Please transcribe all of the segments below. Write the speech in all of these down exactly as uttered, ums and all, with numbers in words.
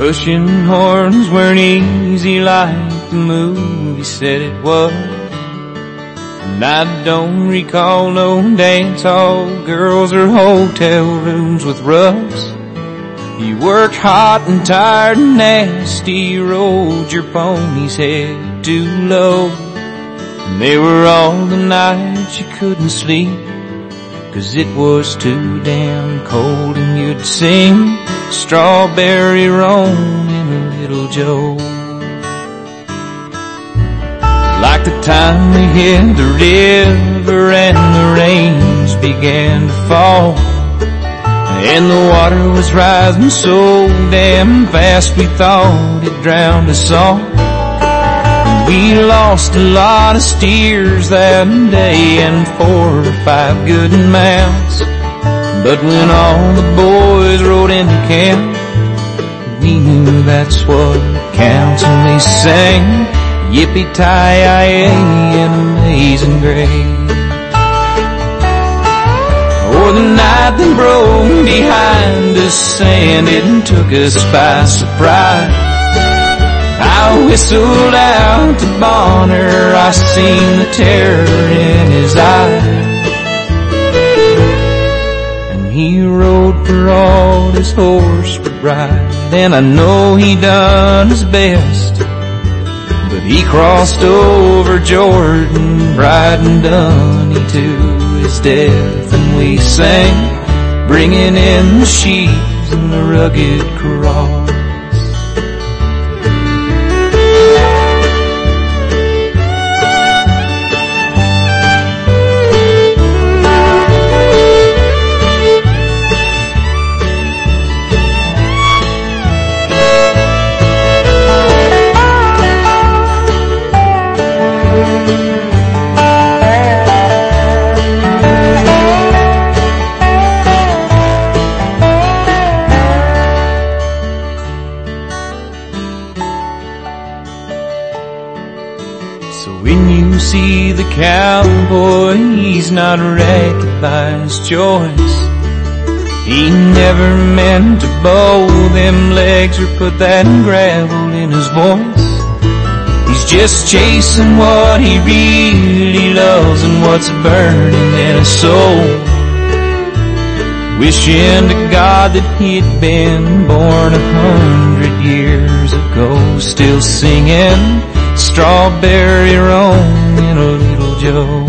Pushing horns weren't easy like the movie said it was. And I don't recall no dance hall girls or hotel rooms with rugs. You worked hot and tired and nasty, rode your pony's head too low. And they were all the nights you couldn't sleep, 'cause it was too damn cold, and you'd sing Strawberry Roan in a Little Joe. Like the time we hit the river and the rains began to fall, and the water was rising so damn fast we thought it drowned us all. We lost a lot of steers that day and four or five good mounts. But when all the boys rode into camp, we knew that's what counts, and we sang Yippee-Ki-Yay and Amazing Grace. Oh, the night that broke behind us and it took us by surprise. I whistled out to Bonner, I seen the terror in his eyes. And he rode for all his horse would ride, and I know he done his best. But he crossed over Jordan, riding Dunny to his death. And we sang, bringing in the sheaves and the rugged cross. See the cowboy, he's not wrecked by his choice. He never meant to bow them legs or put that gravel in his voice. He's just chasing what he really loves and what's burning in his soul. Wishing to God that he'd been born a hundred years ago, still singing Strawberry Roan in a Little Joe.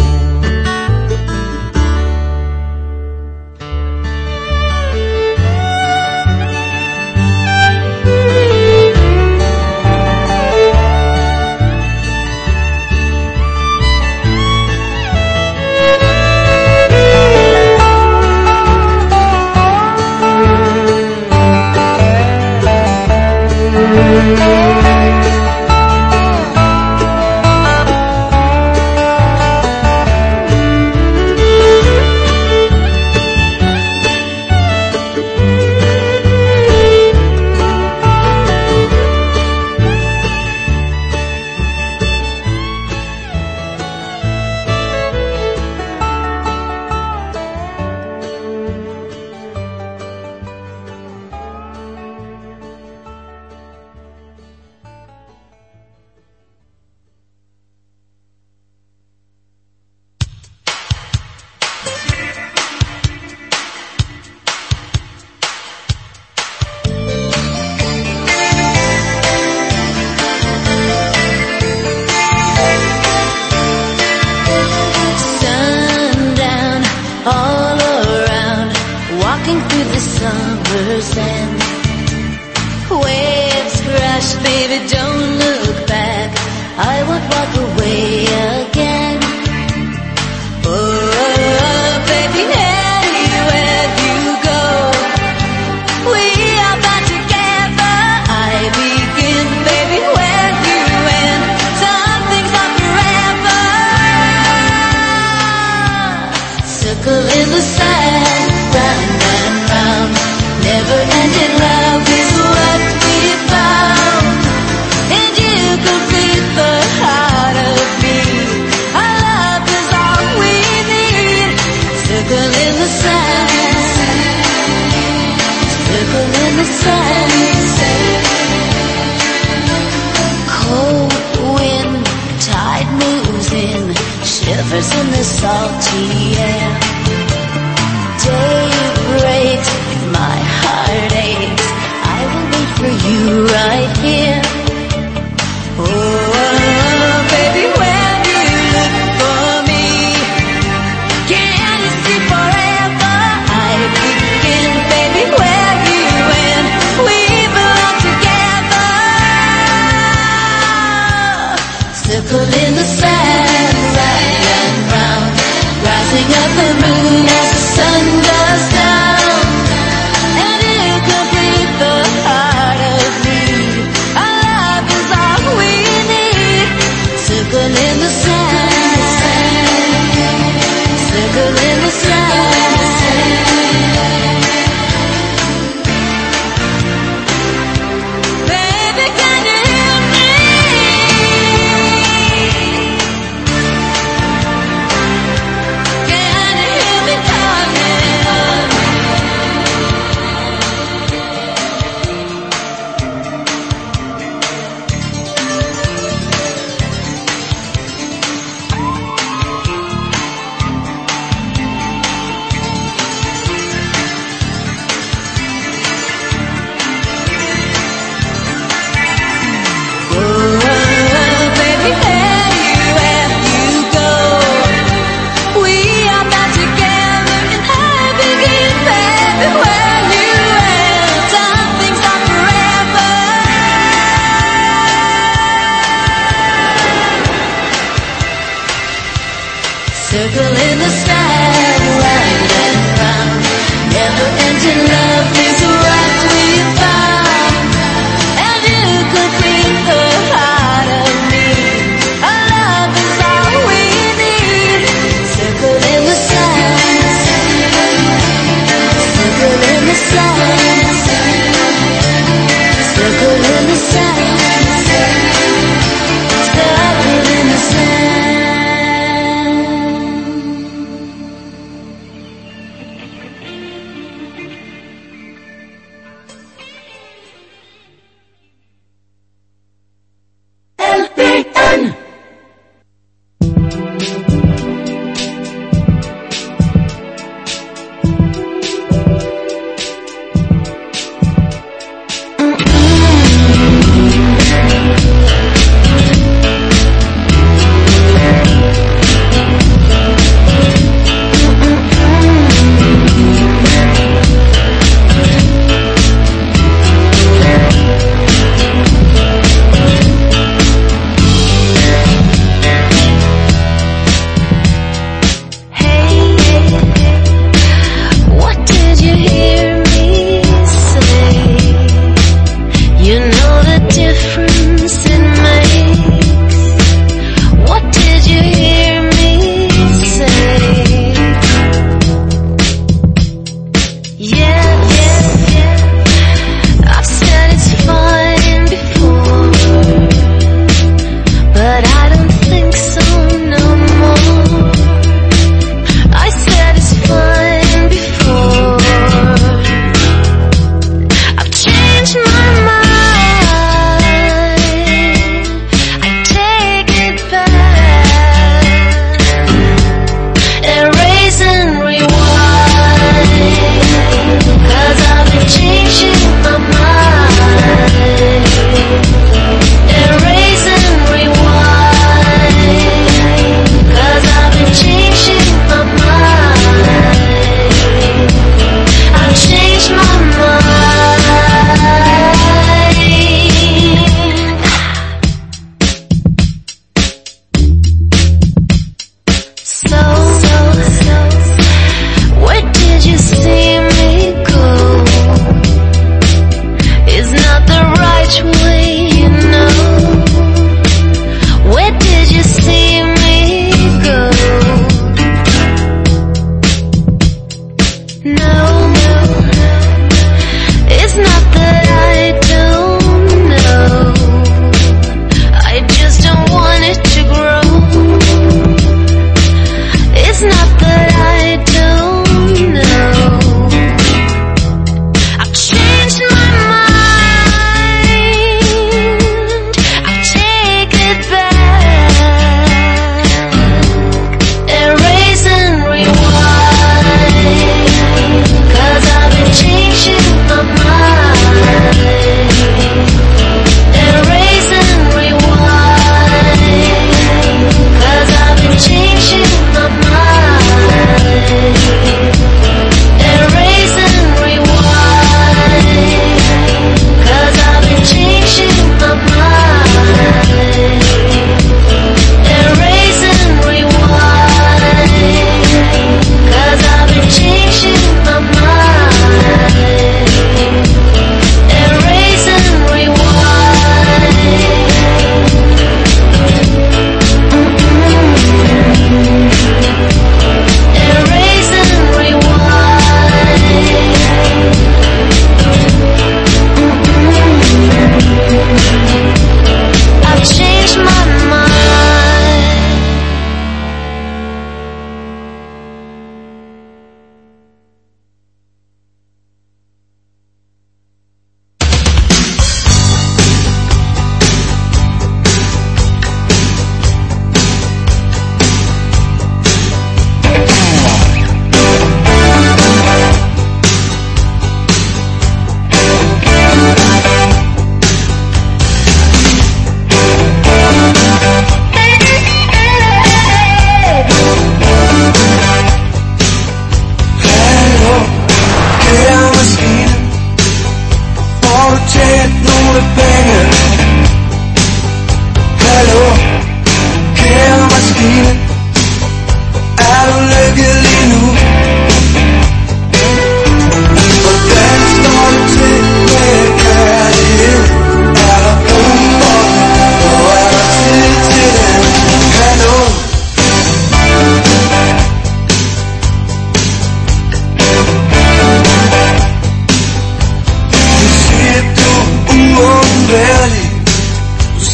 Circle in the sand. shivers in the salty air. Day breaks, my heart aches. I will wait for you right here. Oh, baby, where do you look for me? Can you see forever? I begin, baby, where you end? We belong together. Circle in the sand, round and round, rising up the moon as the sun goes down, and you complete the heart of me. Our love is all we need. Circle in the sand, circle in the sand. Baby, can you hear me? Can you hear me calling?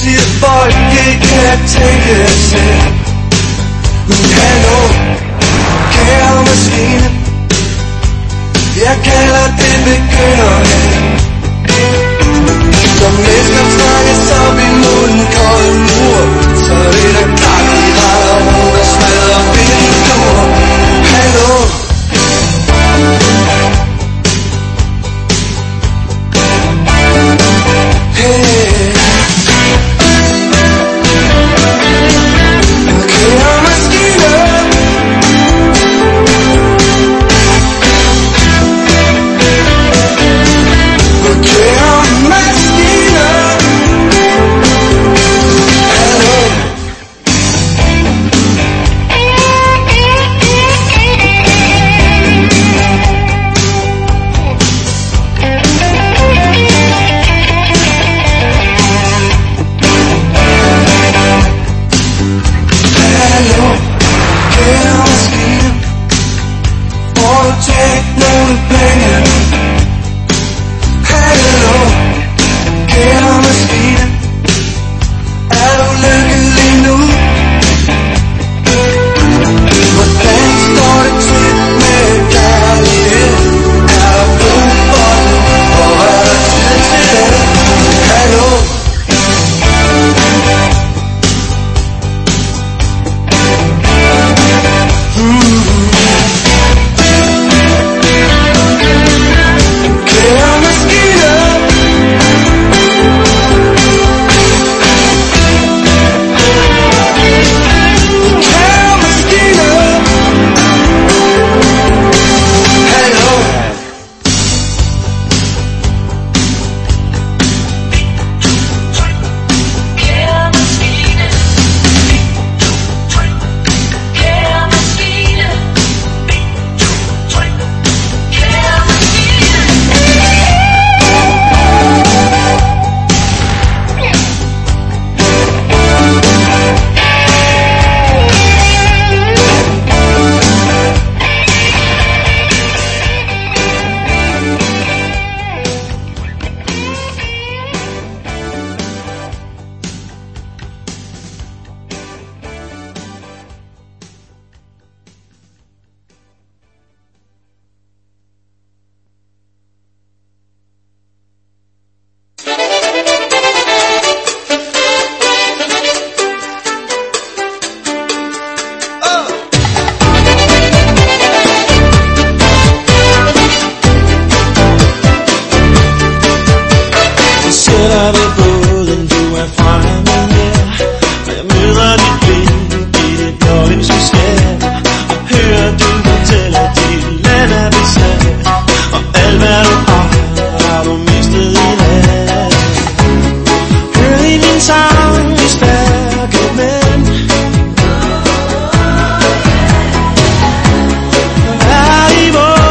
siger folk ikke kan tænke selv. Hallo, kære maskine, jeg kalder det begynderne. Når mennesker trækkes op imod en kold mur, så er det da klart, de retter rundt og smadrer vinduer. Hallo, hey.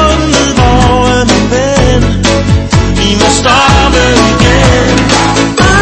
Stop it again.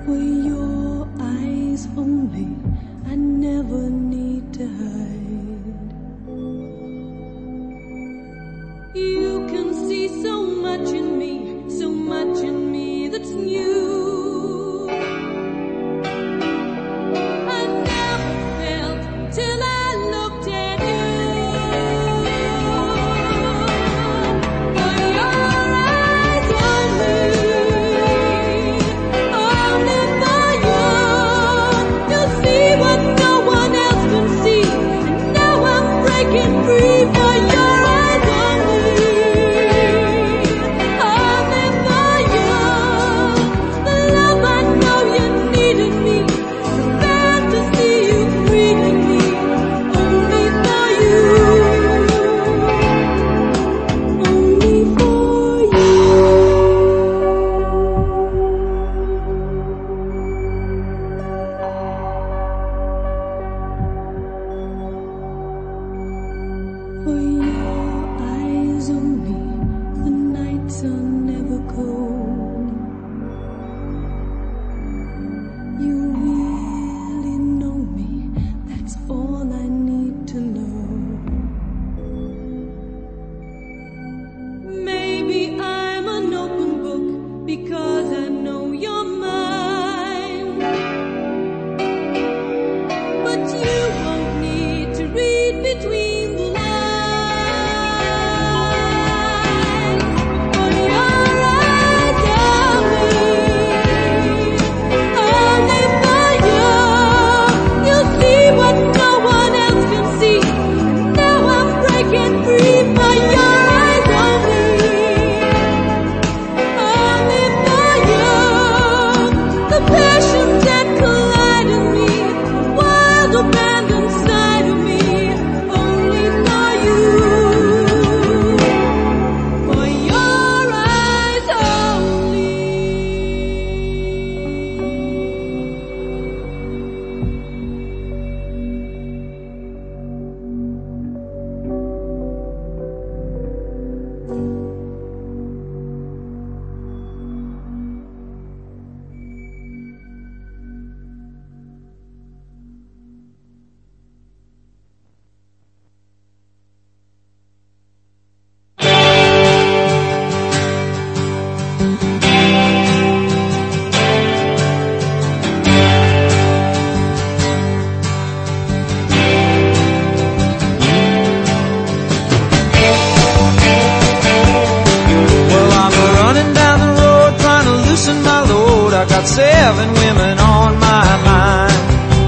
Seven women on my mind.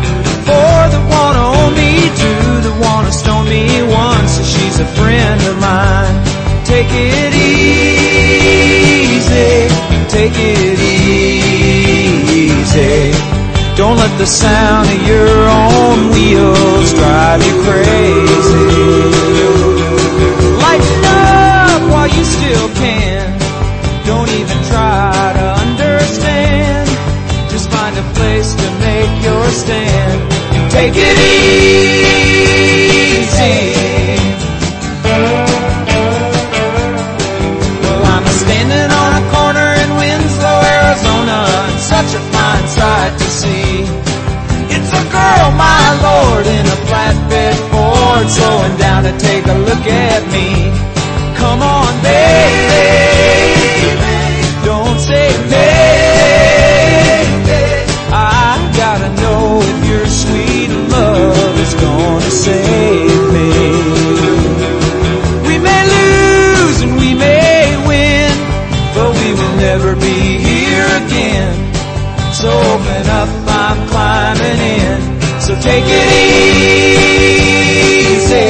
Four that wanna own me, two that wanna stone me, one says she's a friend of mine. Take it easy, take it easy. Don't let the sound of your own wheels drive you crazy. Lighten up while you still can. Don't even try to understand. Just find a place to make your stand and take it easy. Well, I'm standing on a corner in Winslow, Arizona, and such a fine sight to see. It's a girl, my lord, in a flatbed Ford, slowing down to take a look at me. Come on, baby, don't say maybe. I gotta know if your sweet love is gonna save me. We may lose and we may win, but we will never be here again. So open up, I'm climbing in. So take it easy.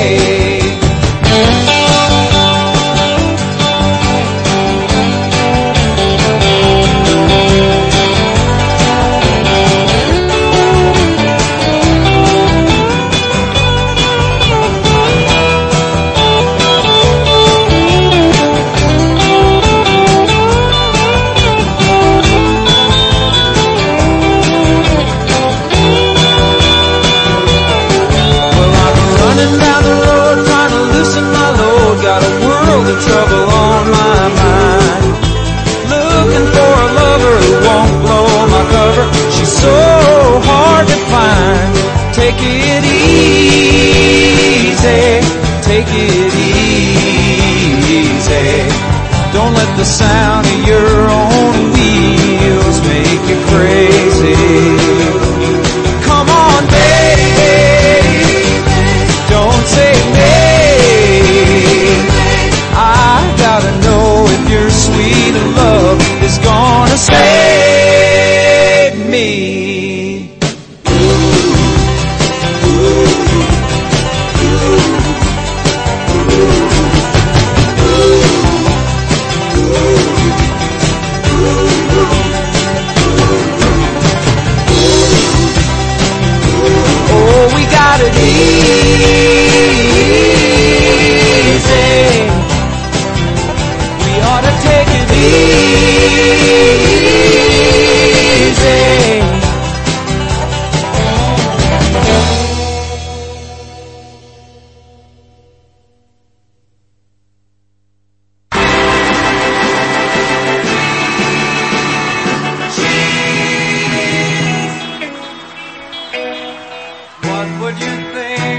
about it easy. We ought to take it easy. What would you think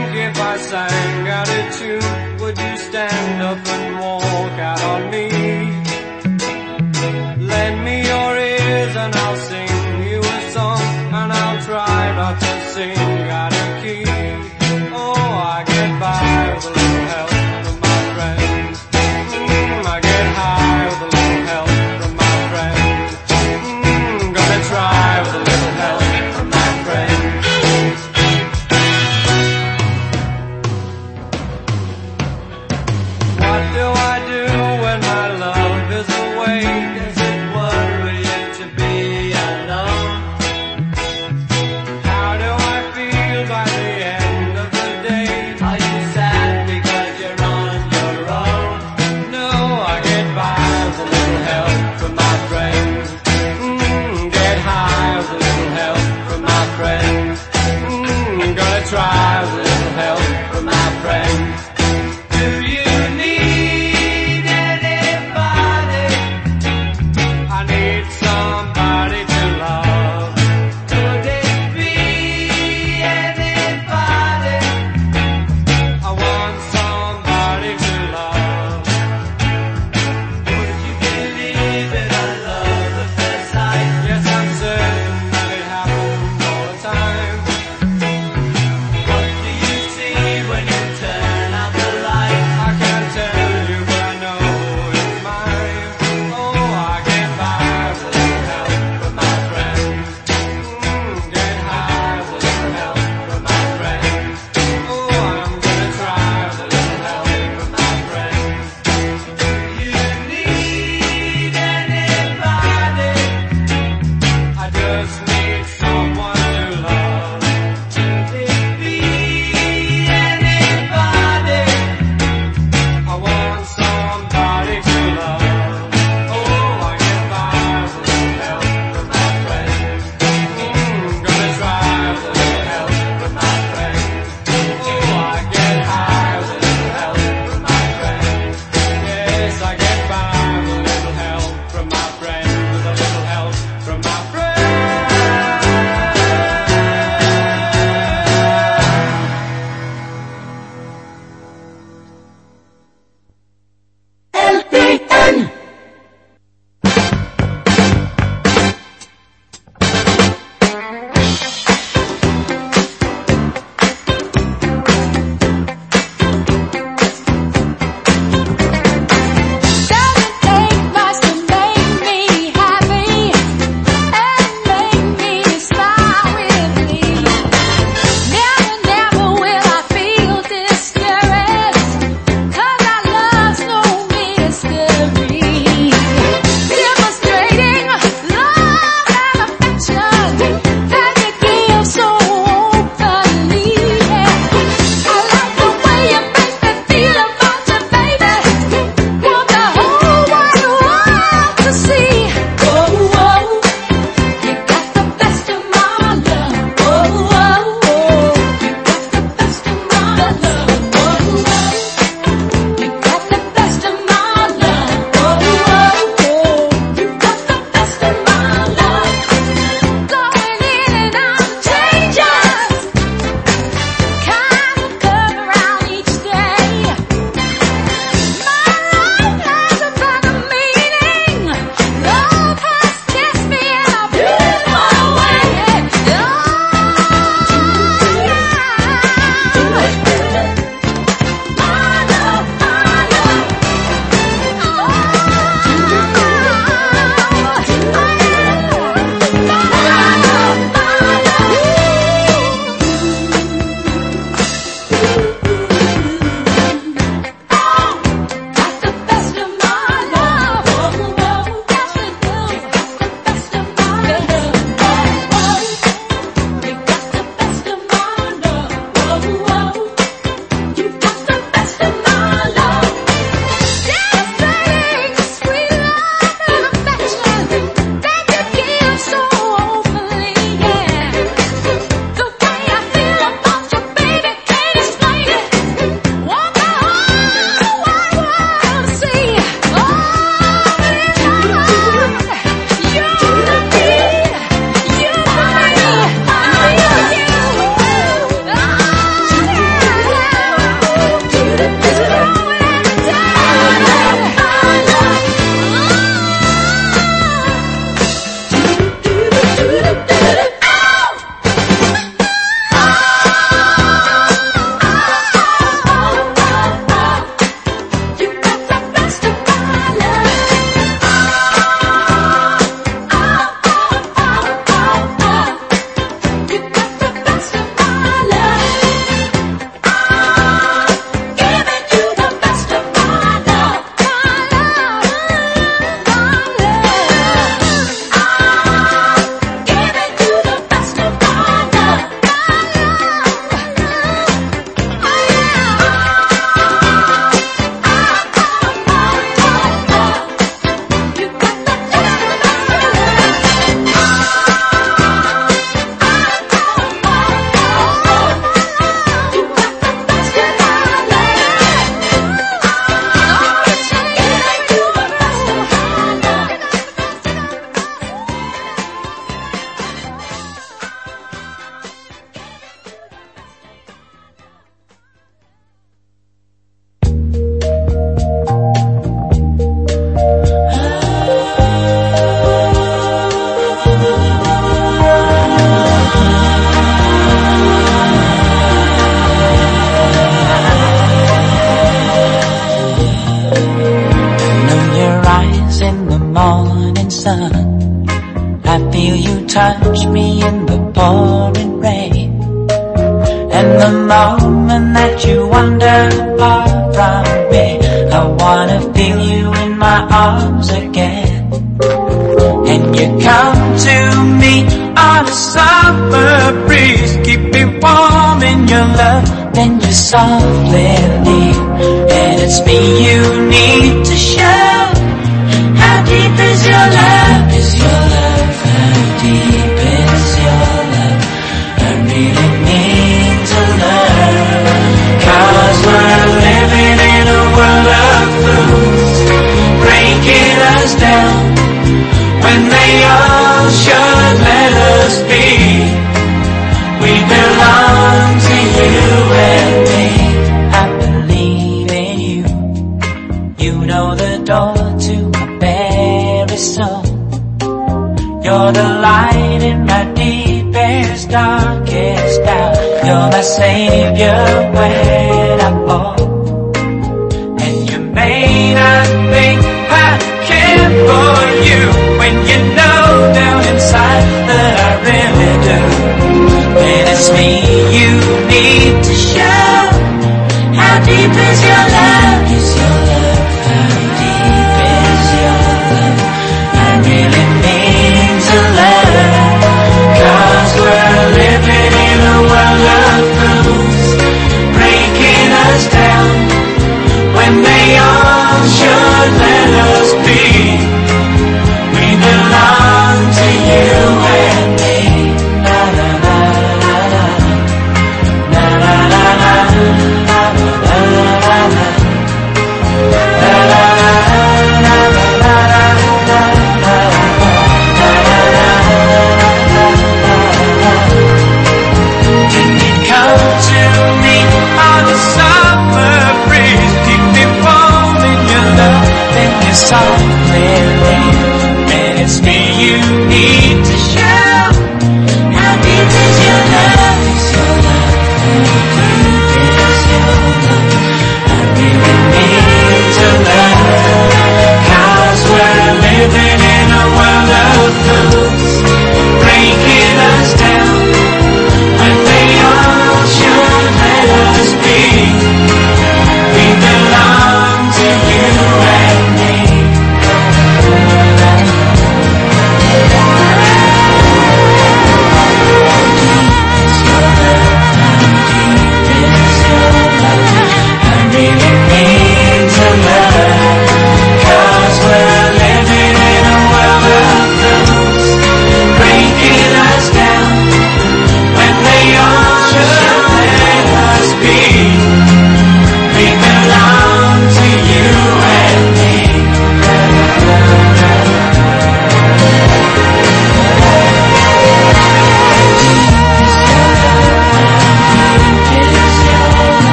I feel you touch me in the pouring rain, and the moment that you wander far from me, I wanna feel you in my arms again. And you come to me on a summer breeze, keep me warm in your love, then you softly leave. And it's me you need to show. How deep is your love? Is your love? How deep is your love? I really need to learn. Cause we're living in a world of fools, breaking us down when they all should let us be. We belong to you and me. I believe in you. You know the door to my very soul. You're the light in my deepest, darkest doubt. You're my savior when I fall. And you may not think I care for you, when you know down inside that I really do. And it's me you need to show. How deep is your love? Is your love? How deep is your love? I really need to learn. Cause we're living in a world of fools, breaking us down when they all should let us be. We belong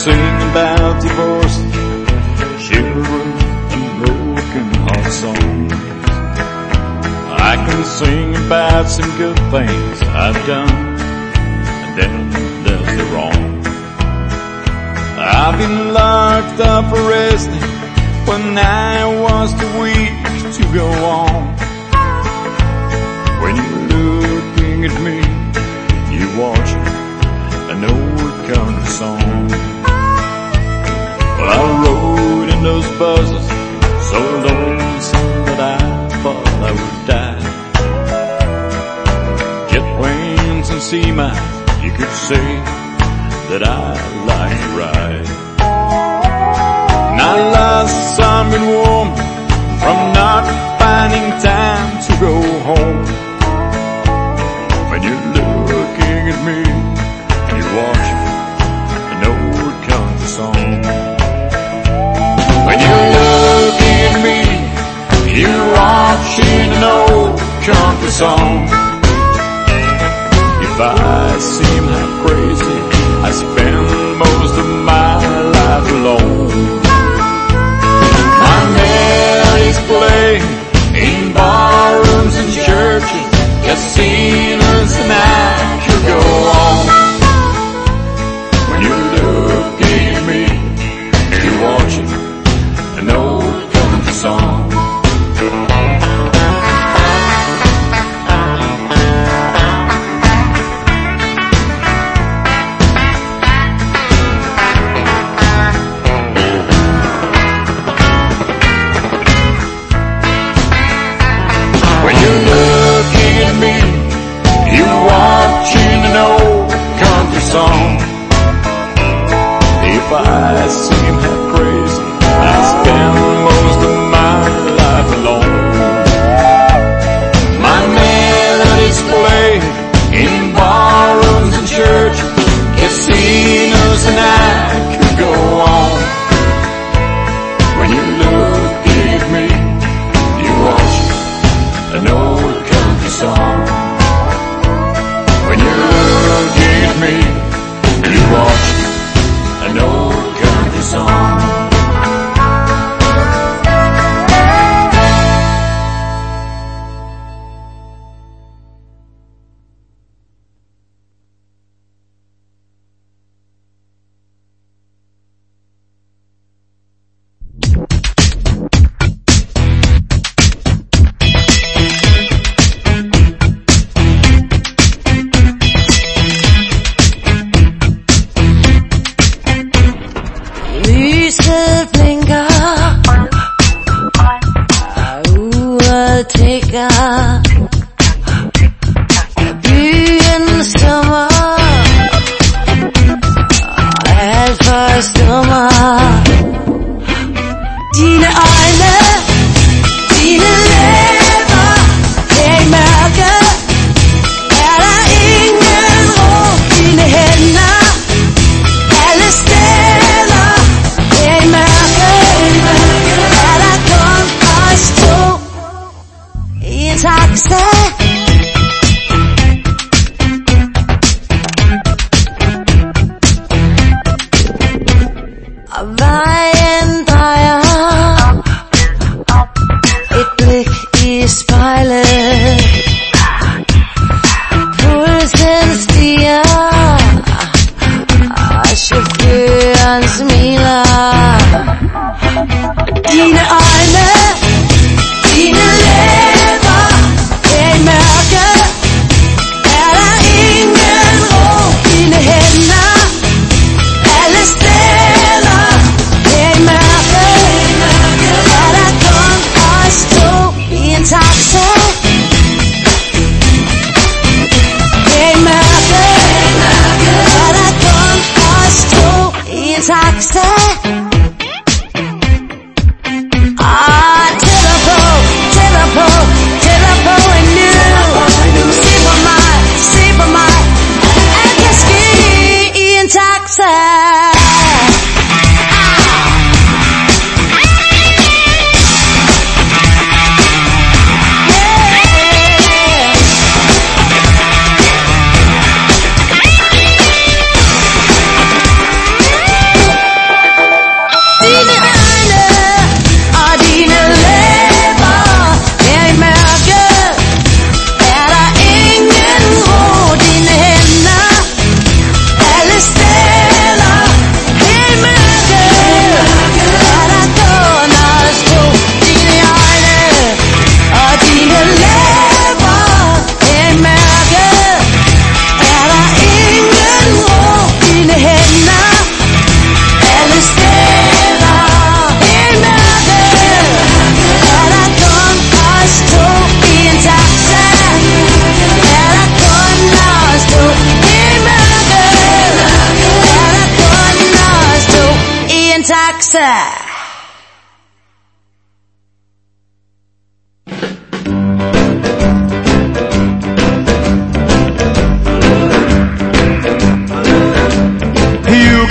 sing about divorce, chivalry and broken heart songs. I can sing about some good things I've done, and then there's the wrong. I've been locked up, arrested, when I was too weak to go on. When you're looking at me, you're watching an old country song. Well, I rode in those buses, so lonesome that I thought I would die. Jet planes and sea miles, you could say that I like to ride. And I lost some good woman from not finding time to go home. When you're looking at me, you're watching an old country song. When you're looking at me, you're watching an old country song. If I seem half crazy, I spend most of my life alone. My melodies play in barrooms and churches, casinos, and I could go on. When you're looking at me, you're watching an old country song. When you're looking at me, you're watching an old country song. If I seem half crazy, I spend most of my life alone. My melodies play in barrooms and churches, casinos, and I could go on. When you're looking at me, you're watching an old country song. When you're looking at me, you're watching an old country song. Dine arme, dine lever, jeg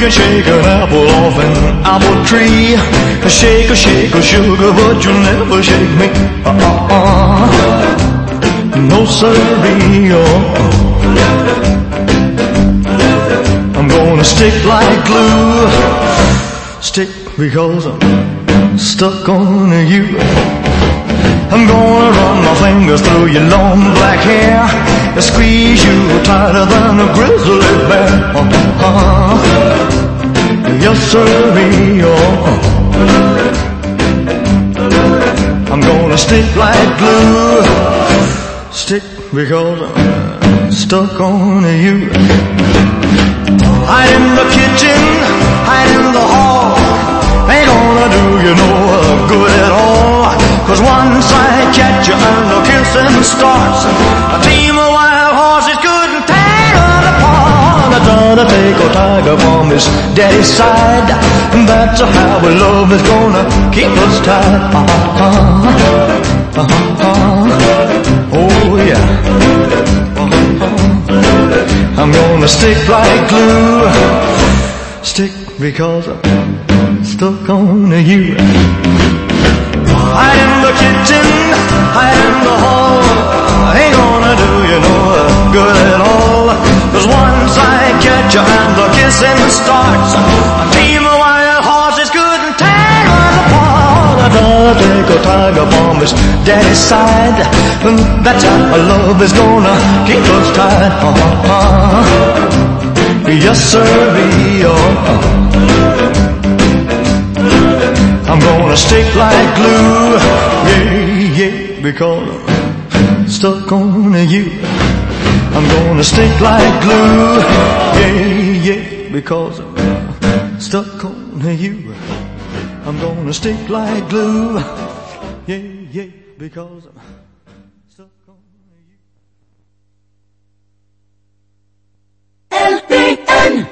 can shake an apple off an apple tree. Shake a shake a sugar, but you'll never shake me. Uh-uh-uh. No siree, oh. I'm gonna stick like glue. Stick because I'm stuck on you. I'm gonna run my fingers through your long black hair and squeeze you tighter than a grizzly bear. Uh-huh. Yes, sirree, oh. I'm gonna stick like glue. Stick because I'm stuck on you. Hide in the kitchen, hide in the hall. Ain't gonna do you no good at all. Cause once I catch you and the kissing starts, a team of wild horses couldn't tear it apart. I gotta take a tiger from his daddy's side, and that's how our love is gonna keep us tied. Uh-huh. Uh-huh. Oh yeah. Uh-huh. I'm gonna stick like glue. Stick because I'm stuck on you. Hide in the kitchen, hide in the hall. Ain't gonna do you no good at all. Cause once I catch you and the kissing starts, a team of wild horses couldn't tear us apart. I gotta take a tiger from his daddy's side, and that's how our love is gonna keep us tied. Uh-huh. Yes, sirree, oh. I'm gonna stick like glue, yeah, yeah, because I'm stuck on you. I'm gonna stick like glue, yeah, yeah, because I'm stuck on you. I'm gonna stick like glue, yeah, yeah, because I'm stuck on you. L P N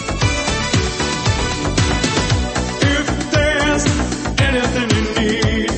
Anything you need,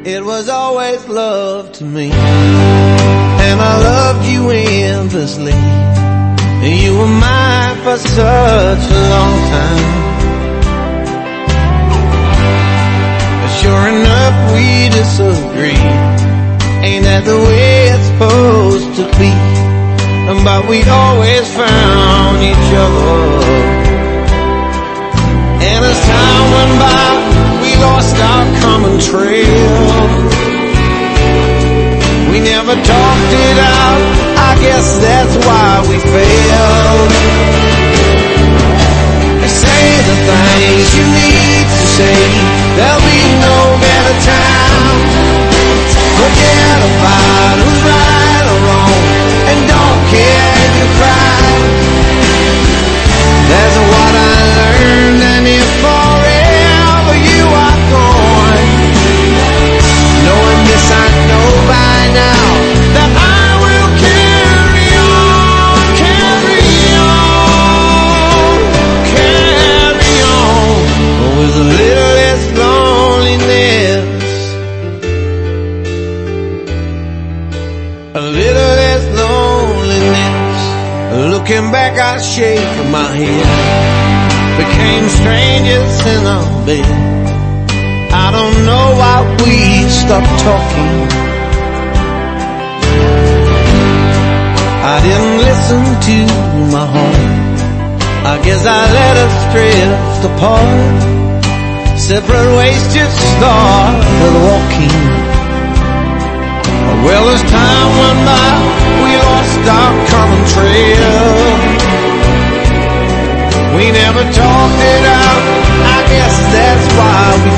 It was always love to me, and I loved you endlessly. You were mine for such a long time. Sure enough, we disagree. Ain't that the way it's supposed to be? But we always found each other. And as time went by, we lost our common trail. We never talked it out, I guess that's why we failed. Say the things you need to say, there'll be no better time. Forget about who's right or wrong, and don't care if you cry. That's what I learned, and if forever you are gone, knowing this I know by now, that I will carry on, carry on, carry on, with a little less loneliness, a little less loneliness. Looking back, I shake my head. Became strangers in our bed. I don't know why we stopped talking. I didn't listen to my heart. I guess I let us drift apart. Separate ways just started walking. Well, as time went by, we lost our common trail. We never talked it out, I guess that's why we